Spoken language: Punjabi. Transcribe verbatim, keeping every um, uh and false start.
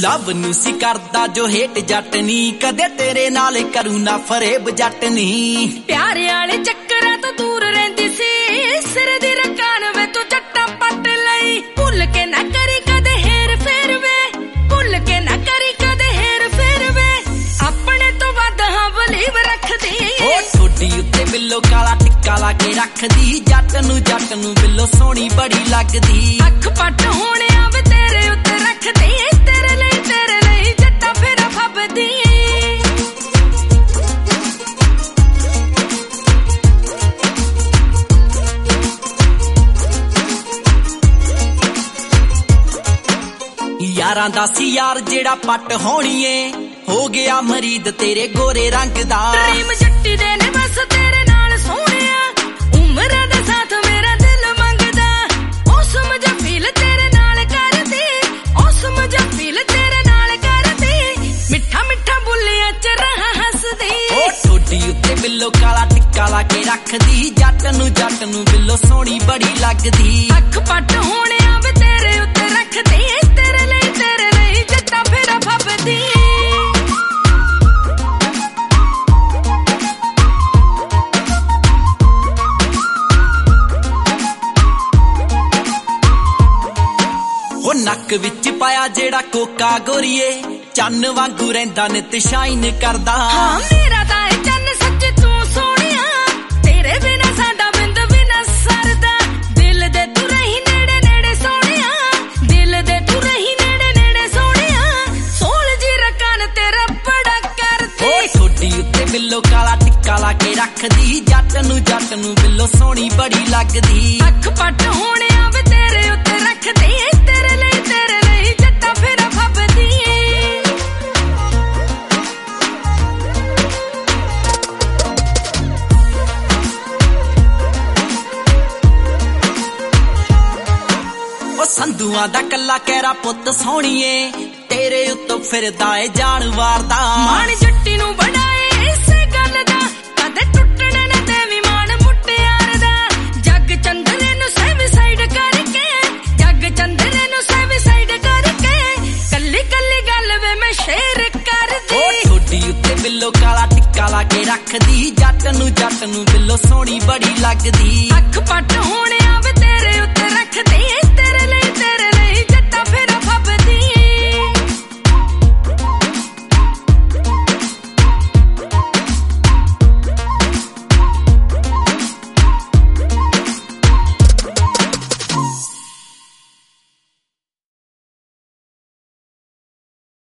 ਲਵ ਨੂੰ ਸੀ ਕਰਦਾ ਜੋ ਹੇਟ ਜੱਟ ਨੀ, ਕਦੇ ਤੇਰੇ ਨਾਲ ਕਰੂ ਨਾ ਫਰੇਬ ਜੱਟ ਨੀ। ਪਿਆਰੇ ਵਾਲੇ ਚੱਕਰਾਂ ਤੋਂ ਦੂਰ ਰਹਿੰਦੀ ਸੀ, ਸਿਰ ਦੀ ਰਕਾਨ ਵੇ ਤੂੰ ਜੱਟਾਂ ਪੱਟ ਲਈ। ਭੁੱਲ ਕੇ ਨਾ ਕਰੀ ਕਦੇ ਹੇਰ ਫੇਰ ਵੇ, ਭੁੱਲ ਕੇ ਨਾ ਕਰੀ ਕਦੇ ਹੇਰ ਫੇਰ ਵੇ, ਆਪਣੇ ਤੋਂ ਵੱਧ ਹਾਂ ਬਲੀਵ ਰੱਖਦੀ। ਉਹ ਠੋਡੀ ਉੱਤੇ ਬਿੱਲੋ ਕਾਲਾ ਟਿੱਕਾ ਲਾ ਕੇ ਰੱਖਦੀ, ਜੱਟ ਨੂੰ ਜੱਟ ਨੂੰ ਬਿੱਲੋ ਸੋਹਣੀ ਬੜੀ ਲੱਗਦੀ। ਅੱਖ ਪੱਟ ਹੋਣਿਆ ਵੇ ਤੇਰੇ ਉੱਤੇ ਰੱਖਦੀ, ਤੇਰੇ ਲਈ ਤੇਰੇ ਲਈ ਜੱਟਾਂ ਫੇਰਾ ਫੱਬਦੀ। ਯਾਰਾਂ ਦਾ ਸੀ ਯਾਰ ਜਿਹੜਾ ਪੱਟ ਹੋਣੀਏ, ਹੋ ਗਿਆ ਮਰੀਦ ਤੇਰੇ ਗੋਰੇ ਰੰਗ ਦਾ। ਡ੍ਰੀਮ ਜੱਟੀ ਦੇ ਨੇ ਬਸ ਤੇਰੇ ਨਾਲ ਸੋਹਣਿਆ, ਉਮਰਾਂ ਦਾ ਸਾਥ ਮੇਰਾ ਦਿਲ ਮੰਗਦਾ। ਉਹ ਸਮਝ ਫੀਲ ਤੇਰੇ ਨਾਲ ਕਰਦੀ, ਉਹ ਸਮਝ ਫੀਲ ਤੇਰੇ ਨਾਲ ਕਰਦੀ, ਮਿੱਠਾ ਮਿੱਠਾ ਬੁੱਲਿਆਂ ਚ ਰਹਾ ਹੱਸਦੀ। ਉਹ ਠੋਡੀ ਉੱਤੇ ਬਿੱਲੋ ਕਾਲਾ ਟਿੱਕਾ ਲਾ ਕੇ ਰੱਖਦੀ, ਜੱਟ ਨੂੰ ਜੱਟ ਨੂੰ ਬਿੱਲੋ ਸੋਹਣੀ ਬੜੀ ਲੱਗਦੀ। ਅੱਖ ਪੱਟ ਹੋਣਿਆ ਵੇ ਤੇਰੇ ਉੱਤੇ ਰੱਖਦੀ, ਤੇਰੇ ਲਈ ਤੇਰੇ ਲਈ ਜੱਟਾਂ ਫੇਰਾ ਫੱਬਦੀ। ਉਹ ਨੱਕ ਵਿੱਚ ਪਾਇਆ ਜਿਹੜਾ ਕੋਕਾ ਗੋਰੀਏ, ਚੰਨ ਵਾਂਗੂ ਰਹਿੰਦਾ ਨਿਤ ਸ਼ਾਈਨ ਕਰਦਾ। ਹਾਂ ਮੇਰਾ ਤਾਂ ਇਹ ਚੰਨ ਸੱਚ ਤੂੰ ਸੋਹਣਿਆ, ਤੇਰੇ ਬਿਨਾ ਸਾਡਾ ਬਿੰਦ ਵੀ ਨਾ ਸਰਦਾ। ਦਿਲ ਦੇ ਤੂੰ ਰਹੀ ਨੇੜੇ ਨੇੜੇ ਸੋਹਣਿਆ, ਦਿਲ ਦੇ ਤੂੰ ਰਹੀ ਨੇੜੇ ਨੇੜੇ ਸੋਹਣਿਆ, ਸੋਹਲ ਜੀ ਰਕਾਨ ਤੇਰਾ ਬੜਾ ਕਰਦੀ। ਉਹ ਠੋਡੀ ਉੱਤੇ ਬਿੱਲੋ ਕਾਲਾ ਟਿੱਕਾ ਲਾ ਕੇ ਰੱਖਦੀ, ਜੱਟ ਨੂੰ ਜੱਟ ਨੂੰ ਬਿੱਲੋ ਸੋਹਣੀ ਬੜੀ ਲੱਗਦੀ। ਅੱਖ ਪੱਟ ਹੋਣਿਆ ਵੇ ਤੇਰੇ ਉੱਤੇ ਰੱਖਦੀ, ਤੇਰੇ ਲਈ ਤੇਰੇ ਲਈ ਜੱਟਾਂ ਫੇਰਾ ਫੱਬਦੀ। ਉਹ ਸੰਧੂਆਂ ਦਾ ਕੱਲਾ ਕਹਿਰਾ ਪੁੱਤ ਸੋਹਣੀਏ, ਤੇਰੇ ਉੱਤੋਂ ਫਿਰਦਾ ਏ ਜਾਨ ਵਾਰਦਾ। ਮਾਣ ਜੱਟੀ ਨੂੰ ਬਣਾਏ ਇਸੇ ਗੱਲ ਦਾ, ਕਦੇ ਟੁੱਟਣੇ ਨਾ ਦੇਵੀ ਮਾਣ ਮੁਟਿਆਰ ਦਾ। ਜੱਗ ਚੰਦਰੇ ਨੂੰ ਸੈਵ ਸਾਈਡ ਕਰਕੇ, ਜੱਗ ਚੰਦਰੇ ਨੂੰ ਸੈਵ ਸਾਈਡ ਕਰਕੇ, ਕੱਲੀ ਕੱਲੀ ਗੱਲ ਵੇ ਮੈਂ ਸ਼ੇਰ ਕਰਦੀ। ਉਹ ਠੋਡੀ ਉੱਤੇ ਬਿੱਲੋ ਕਾਲਾ ਟਿੱਕਾ ਲਾ ਕੇ ਰੱਖਦੀ, ਜੱਟ ਨੂੰ ਜੱਟ ਨੂੰ ਬਿੱਲੋ ਸੋਹਣੀ ਬੜੀ ਲੱਗਦੀ। ਅੱਖ ਪੱਟ ਹੋਣਿਆ ਵੇ ਤੇਰੇ ਉੱਤੇ ਰੱਖਦੀ, ਤੇਰੇ ਲਈ